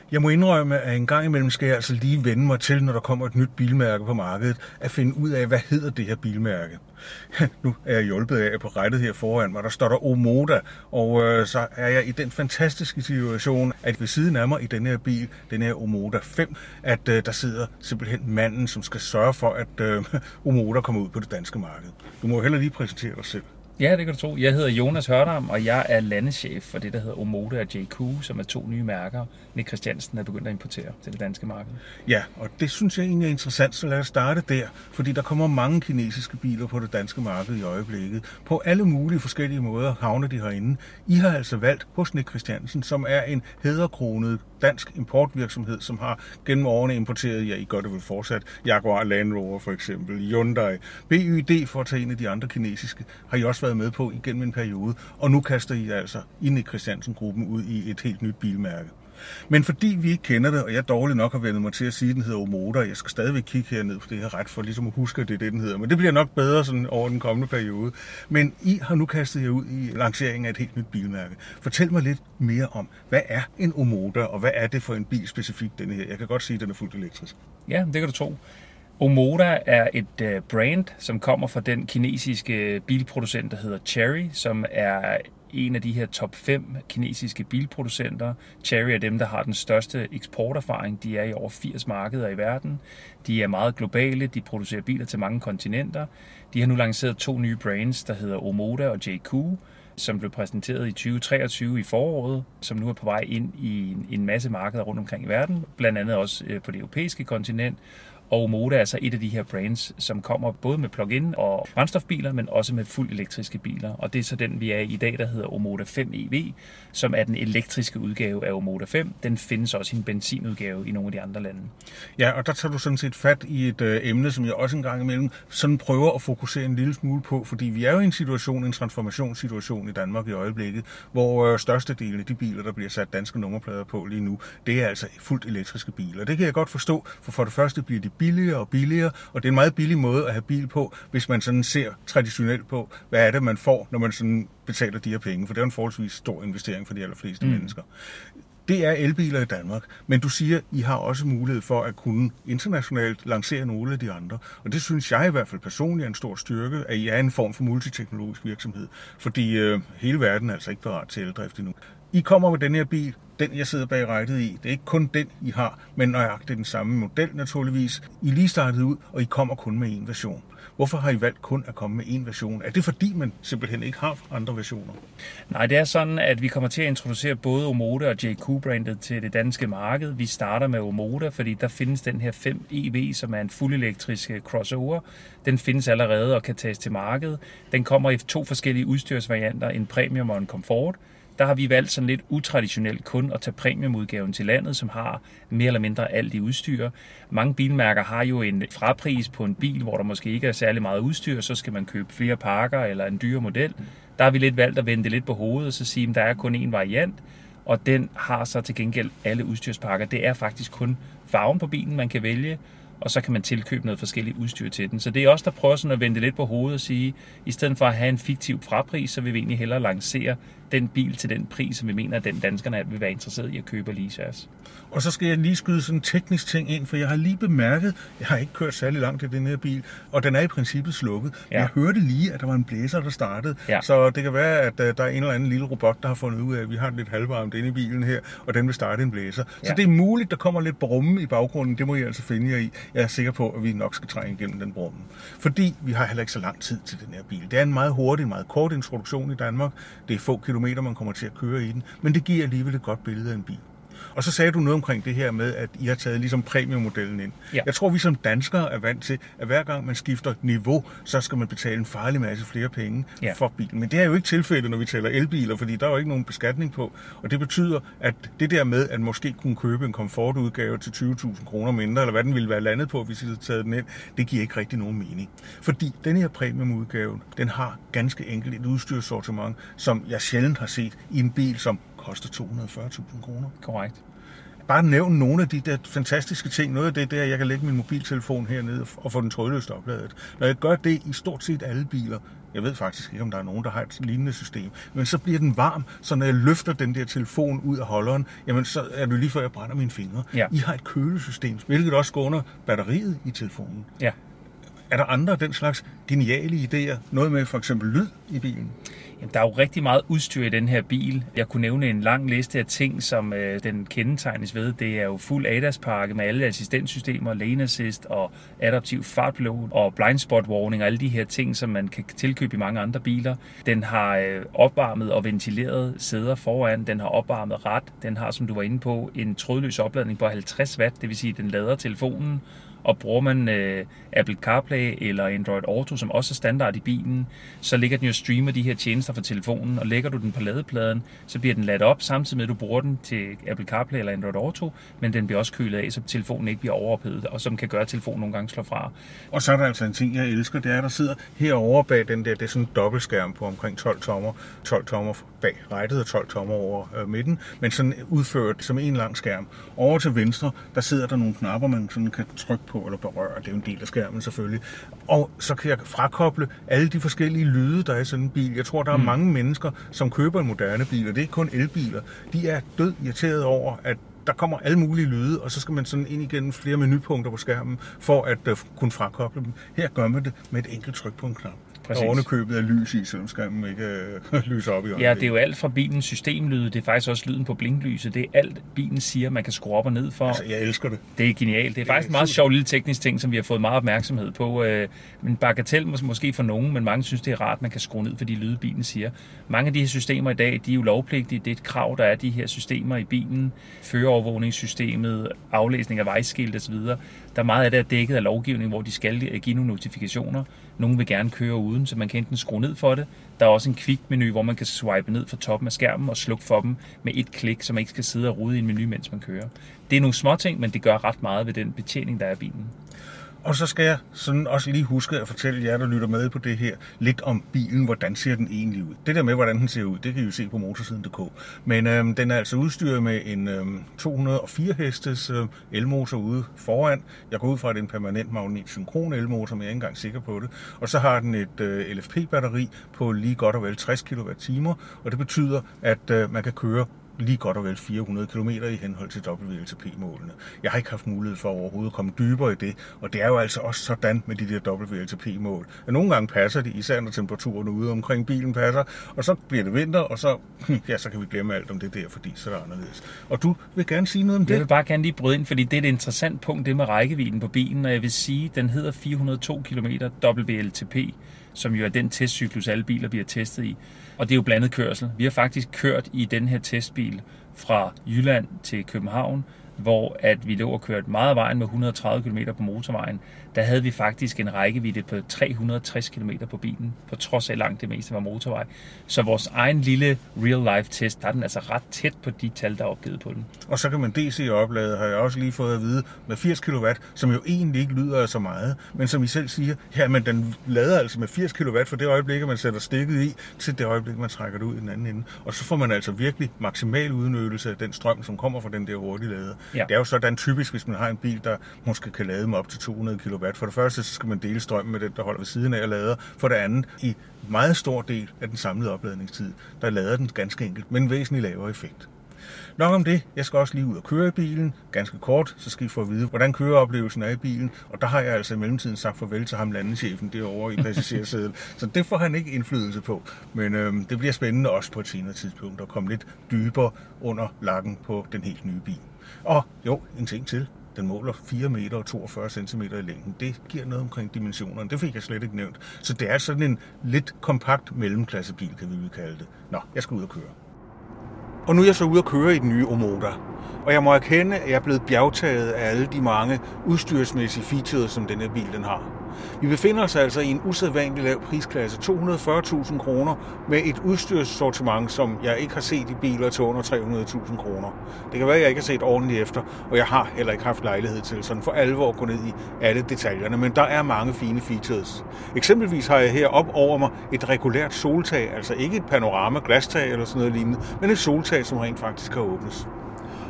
Jeg må indrømme, at en gang imellem skal jeg altså lige vende mig til, når der kommer et nyt bilmærke på markedet, at finde ud af, hvad hedder det her bilmærke. Nu er jeg hjulpet af på rettet her foran mig, der står der Omoda, og så er jeg i den fantastiske situation, at ved siden af mig i den her bil, den her Omoda 5, at der sidder simpelthen manden, som skal sørge for, at Omoda kommer ud på det danske marked. Du må heller lige præsentere dig selv. Ja, det kan du tro. Jeg hedder Jonas Hørdam, og jeg er landeschef for det, der hedder Omoda og JQ, som er 2 nye mærker, Nick Christiansen er begyndt at importere til det danske marked. Ja, og det synes jeg egentlig er interessant, så lad os starte der, fordi der kommer mange kinesiske biler på det danske marked i øjeblikket. På alle mulige forskellige måder havner de herinde. I har altså valgt hos Nick Christiansen, som er en hæderkronet dansk importvirksomhed, som har gennem årene importeret, ja, I gør det vel fortsat, Jaguar Land Rover for eksempel, Hyundai, BYD for at tage en af de andre kinesiske, har I også været med på igennem en periode, og nu kaster I altså i Nick Christiansen-gruppen ud i et helt nyt bilmærke. Men fordi vi ikke kender det, og jeg dårligt nok har vendt mig til at sige, at den hedder Omoda, jeg skal stadigvæk kigge herned på det her ret for ligesom at huske, at det er det, den hedder. Men det bliver nok bedre sådan over den kommende periode. Men I har nu kastet jer ud i lanceringen af et helt nyt bilmærke. Fortæl mig lidt mere om, hvad er en Omoda, og hvad er det for en bil specifikt, denne her? Jeg kan godt sige, at den er fuldt elektrisk. Ja, det kan du tro. Omoda er et brand, som kommer fra den kinesiske bilproducent, der hedder Chery, som er en af de her top 5 kinesiske bilproducenter. Chery er dem, der har den største eksporterfaring. De er i over 80 markeder i verden. De er meget globale. De producerer biler til mange kontinenter. De har nu lanceret 2 nye brands, der hedder Omoda og JQ, som blev præsenteret i 2023 i foråret, som nu er på vej ind i en masse markeder rundt omkring i verden, blandt andet også på det europæiske kontinent. Og Omoda er altså et af de her brands, som kommer både med plug-in og brændstofbiler, men også med fuldt elektriske biler. Og det er så den, vi er i dag, der hedder Omoda 5 EV, som er den elektriske udgave af Omoda 5. Den findes også i en benzinudgave i nogle af de andre lande. Ja, og der tager du sådan set fat i et emne, som jeg også en gang imellem sådan prøver at fokusere en lille smule på, fordi vi er jo i en transformationssituation i Danmark i øjeblikket, hvor størstedelen af de biler, der bliver sat danske nummerplader på lige nu, det er altså fuldt elektriske biler. Det kan jeg godt forstå, for det første bliver de billigere og billigere, og det er en meget billig måde at have bil på, hvis man sådan ser traditionelt på, hvad er det, man får, når man sådan betaler de her penge, for det er en forholdsvis stor investering for de allerfleste mennesker. Det er elbiler i Danmark, men du siger, I har også mulighed for at kunne internationalt lancere nogle af de andre, og det synes jeg i hvert fald personligt er en stor styrke, at I er en form for multiteknologisk virksomhed, fordi hele verden er altså ikke parat til eldrift endnu. I kommer med den her bil, den jeg sidder bag rattet i. Det er ikke kun den, I har, men nøjagtigt den samme model naturligvis. I lige startet ud, og I kommer kun med én version. Hvorfor har I valgt kun at komme med én version? Er det fordi, man simpelthen ikke har andre versioner? Nej, det er sådan, at vi kommer til at introducere både Omoda og JQ-brandet til det danske marked. Vi starter med Omoda, fordi der findes den her 5 EV, som er en fuldelektrisk crossover. Den findes allerede og kan tages til markedet. Den kommer i 2 forskellige udstyrsvarianter, en premium og en comfort. Der har vi valgt sådan lidt utraditionelt kun at tage premiumudgaven til landet, som har mere eller mindre alt i udstyr. Mange bilmærker har jo en frapris på en bil, hvor der måske ikke er særlig meget udstyr, så skal man købe flere pakker eller en dyre model. Der har vi lidt valgt at vende det lidt på hovedet og så sige, at der er kun én variant, og den har så til gengæld alle udstyrspakker. Det er faktisk kun farven på bilen, man kan vælge, og så kan man tilkøbe noget forskelligt udstyr til den. Så det er også der prøver sådan at vende det lidt på hovedet og sige, i stedet for at have en fiktiv frapris, så vil vi egentlig hellere lancere den bil til den pris, som vi mener, at den danskerne vil være interesseret i at købe og lease os. Og så skal jeg lige skyde sådan en teknisk ting ind, for jeg har lige bemærket, jeg har ikke kørt særlig langt i den her bil, og den er i princippet slukket. Ja. Jeg hørte lige, at der var en blæser, der startede, så det kan være, at der er en eller anden lille robot, der har fundet ud af, at vi har lidt halvvarmt inde i bilen her, og den vil starte en blæser. Ja. Så det er muligt, der kommer lidt brumme i baggrunden, det må I altså finde jer i. Jeg er sikker på, at vi nok skal trænge igennem den brumme. Fordi vi har heller ikke så lang tid til den her bil. Det er en meget hurtig, meget kort introduktion i Danmark. Det er få kilometer, man kommer til at køre i den, men det giver alligevel et godt billede af en bil. Og så sagde du noget omkring det her med, at I har taget ligesom premiummodellen ind. Ja. Jeg tror, vi som danskere er vant til, at hver gang man skifter niveau, så skal man betale en farlig masse flere penge for bilen. Men det er jo ikke tilfældet, når vi taler elbiler, fordi der er jo ikke nogen beskatning på. Og det betyder, at det der med, at måske kunne købe en komfortudgave til 20.000 kroner mindre, eller hvad den ville være landet på, hvis I havde taget den ind, det giver ikke rigtig nogen mening. Fordi den her premiumudgave, den har ganske enkelt et udstyrssortiment, som jeg sjældent har set i en bil, som koster 240.000 kroner. Korrekt. bare nævne nogle af de der fantastiske ting. Noget af det der, jeg kan lægge min mobiltelefon hernede og få den trådløst opladet. Når jeg gør det i stort set alle biler, jeg ved faktisk ikke, om der er nogen, der har et lignende system, men så bliver den varm, så når jeg løfter den der telefon ud af holderen, jamen så er det lige før jeg brænder mine fingre. Ja. I har et kølesystem, hvilket også skåner batteriet i telefonen. Ja. Er der andre af den slags geniale idéer? Noget med for eksempel lyd i bilen? Jamen, der er jo rigtig meget udstyr i den her bil. Jeg kunne nævne en lang liste af ting, som den kendetegnes ved. Det er jo fuld ADAS-pakke med alle assistenssystemer, lane assist og adaptiv fartpilot og blind spot warning og alle de her ting, som man kan tilkøbe i mange andre biler. Den har opvarmet og ventileret sæder foran. Den har opvarmet rat. Den har, som du var inde på, en trådløs opladning på 50 watt. Det vil sige, at den lader telefonen. Og bruger man Apple CarPlay eller Android Auto, som også er standard i bilen, så ligger den jo og streamer de her tjenester fra telefonen, og lægger du den på ladepladen, så bliver den ladt op, samtidig med at du bruger den til Apple CarPlay eller Android Auto, men den bliver også kølet af, så telefonen ikke bliver overophedet, og som kan gøre, at telefonen nogle gange slår fra. Og så er der altså en ting, jeg elsker, det er, der sidder herovre bag den der, det er sådan en dobbeltskærm på omkring 12 tommer, 12 tommer bag rettet og 12 tommer over midten, men sådan udført som en lang skærm. Over til venstre, der sidder der nogle knapper, man sådan kan trykke på eller berøre. Det er jo en del af skærmen selvfølgelig. Og så kan jeg frakoble alle de forskellige lyde, der er i sådan en bil. Jeg tror, der er mange mennesker, som køber en moderne bil, og det er ikke kun elbiler. De er død irriteret over, at der kommer alle mulige lyde, og så skal man sådan ind igennem flere menupunkter på skærmen, for at kunne frakoble dem. Her gør man det med et enkelt tryk på en knap. Præcis. Og ovenikøbet er lys i, selvom skærmen ikke lyser op i øjeblikket. Ja, det er jo alt fra bilens systemlyde, det er faktisk også lyden på blinklyset. Det er alt, bilen siger, man kan skrue op og ned for. Altså, jeg elsker det. Det er genialt. Det er faktisk en meget sjov lille teknisk ting, som vi har fået meget opmærksomhed på. Men bagatel måske for nogen, men mange synes, det er rart, man kan skrue ned for de lyde, bilen siger. Mange af de her systemer i dag, de er jo lovpligtige. Det er et krav, der er de her systemer i bilen. Førerovervågningssystemet, aflæsning af vejskilt osv. Der er meget af det er dækket af lovgivning, hvor de skal give nogle notifikationer. Nogle vil gerne køre uden, så man kan enten skrue ned for det. Der er også en quick-menu, hvor man kan swipe ned fra toppen af skærmen og slukke for dem med et klik, så man ikke skal sidde og rode i en menu, mens man kører. Det er nogle små ting, men det gør ret meget ved den betjening, der er i bilen. Og så skal jeg sådan også lige huske at fortælle jer, der lytter med på det her, lidt om bilen, hvordan ser den egentlig ud. Det der med, hvordan den ser ud, det kan I jo se på motorsiden.dk. Men den er altså udstyret med en 204 hestes elmotor ude foran. Jeg går ud fra, at det er en permanent magnet-synkron elmotor, men jeg er ikke engang sikker på det. Og så har den et LFP-batteri på lige godt og vel 60 kWh, og det betyder, at man kan køre lige godt og vel 400 km i henhold til WLTP-målene. Jeg har ikke haft mulighed for overhovedet at komme dybere i det, og det er jo altså også sådan med de der WLTP-mål. Nogle gange passer de, især når temperaturen ude omkring bilen passer, og så bliver det vinter, og så kan vi glemme alt om det der, fordi så er det anderledes. Og du vil gerne sige noget om det? Jeg vil bare gerne lige bryde ind, fordi det er et interessant punkt, det med rækkevidden på bilen, og jeg vil sige, den hedder 402 km WLTP, som jo er den testcyklus, alle biler bliver testet i. Og det er jo blandet kørsel. Vi har faktisk kørt i den her testbil fra Jylland til København, hvor at vi lå og kørte meget af vejen med 130 km på motorvejen. Der havde vi faktisk en rækkevidde på 360 km på bilen, på trods af langt det meste var motorvej. Så vores egen lille real-life test, der er den altså ret tæt på de tal, der er opgivet på den. Og så kan man DC-oplade, har jeg også lige fået at vide, med 80 kW, som jo egentlig ikke lyder af så meget, men som I selv siger, ja, men den lader altså med 80 kW for det øjeblik, at man sætter stikket i, til det øjeblik, man trækker det ud i den anden ende. Og så får man altså virkelig maksimal udnyttelse af den strøm, som kommer fra den der hurtige lader. Ja. Det er jo sådan typisk, hvis man har en bil, der måske kan lade med op til 200 kW. For det første, så skal man dele strømmen med den, der holder ved siden af og lader. For det andet, i meget stor del af den samlede opladningstid, der lader den ganske enkelt, med en væsentlig lavere effekt. Nok om det. Jeg skal også lige ud og køre i bilen. Ganske kort, så skal I få at vide, hvordan køreoplevelsen er i bilen. Og der har jeg altså i mellemtiden sagt farvel til ham landechefen derovre i passagersædet. Så det får han ikke indflydelse på. Men det bliver spændende også på et senere tidspunkt at komme lidt dybere under lakken på den helt nye bil. Og jo, en ting til. Den måler 4 meter og 42 cm i længden. Det giver noget omkring dimensionerne. Det fik jeg slet ikke nævnt. Så det er sådan en lidt kompakt mellemklassebil, kan vi vel kalde det. Nå, jeg skal ud og køre. Og nu er jeg så ude at køre i den nye Omoda. Og jeg må erkende, at jeg er blevet bjergtaget af alle de mange udstyrsmæssige features, som denne bil den har. Vi befinder os altså i en usædvanlig lav prisklasse, 240.000 kroner, med et udstyrssortiment, som jeg ikke har set i biler til under 300.000 kroner. Det kan være, at jeg ikke har set ordentligt efter, og jeg har heller ikke haft lejlighed til sådan for alvor at gå ned i alle detaljerne, men der er mange fine features. Eksempelvis har jeg her op over mig et regulært soltag, altså ikke et panorama glastag eller sådan noget lignende, men et soltag, som rent faktisk kan åbnes.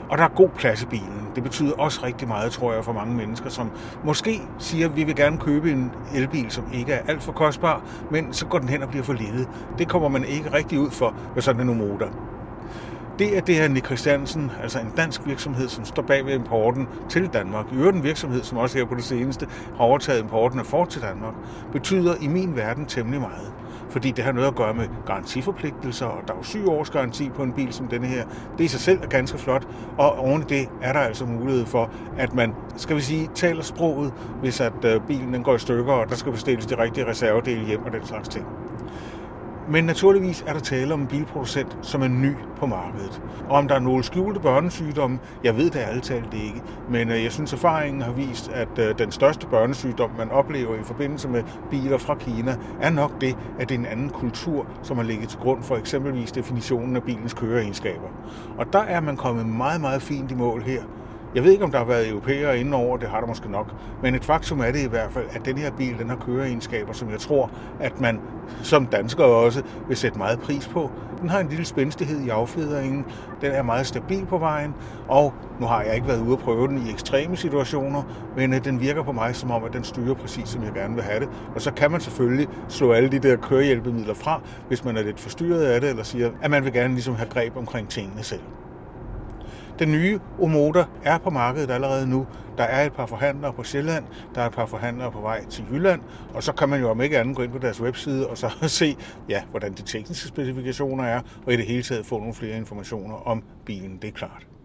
Og der er god plads i bilen. Det betyder også rigtig meget, tror jeg, for mange mennesker, som måske siger, at vi vil gerne købe en elbil, som ikke er alt for kostbar, men så går den hen og bliver for lille. Det kommer man ikke rigtig ud for med sådan en Omoda. Det er det her Nick Christiansen, altså en dansk virksomhed, som står bag ved importen til Danmark. I øvrigt en virksomhed, som også her på det seneste har overtaget importen af Ford til Danmark, betyder i min verden temmelig meget. Fordi det har noget at gøre med garantiforpligtelser, og der er jo 7 års garanti på en bil som denne her. Det i sig selv er ganske flot, og oven i det er der altså mulighed for, at man, skal vi sige, taler sproget, hvis at bilen den går i stykker, og der skal bestilles de rigtige reservedele hjem og den slags ting. Men naturligvis er der tale om en bilproducent, som er ny på markedet. Og om der er nogle skjulte børnesygdomme, jeg ved det ærligt talt ikke. Men jeg synes, erfaringen har vist, at den største børnesygdom, man oplever i forbindelse med biler fra Kina, er nok det, at det er en anden kultur, som har ligget til grund for eksempelvis definitionen af bilens køreegenskaber. Og der er man kommet meget, meget fint i mål her. Jeg ved ikke, om der har været europæere inde over, det har der måske nok. Men et faktum er det i hvert fald, at den her bil, den har køreegenskaber, som jeg tror, at man som dansker også vil sætte meget pris på. Den har en lille spændstighed i affjedringen, den er meget stabil på vejen, og nu har jeg ikke været ude at prøve den i ekstreme situationer, men den virker på mig som om, at den styrer præcis, som jeg gerne vil have det. Og så kan man selvfølgelig slå alle de der kørehjælpemidler fra, hvis man er lidt forstyrret af det, eller siger, at man vil gerne ligesom have greb omkring tingene selv. Den nye Omoda er på markedet allerede nu. Der er et par forhandlere på Sjælland, der er et par forhandlere på vej til Jylland, og så kan man jo om ikke andet gå ind på deres webside og så se, hvordan de tekniske specifikationer er, og i det hele taget få nogle flere informationer om bilen, det er klart.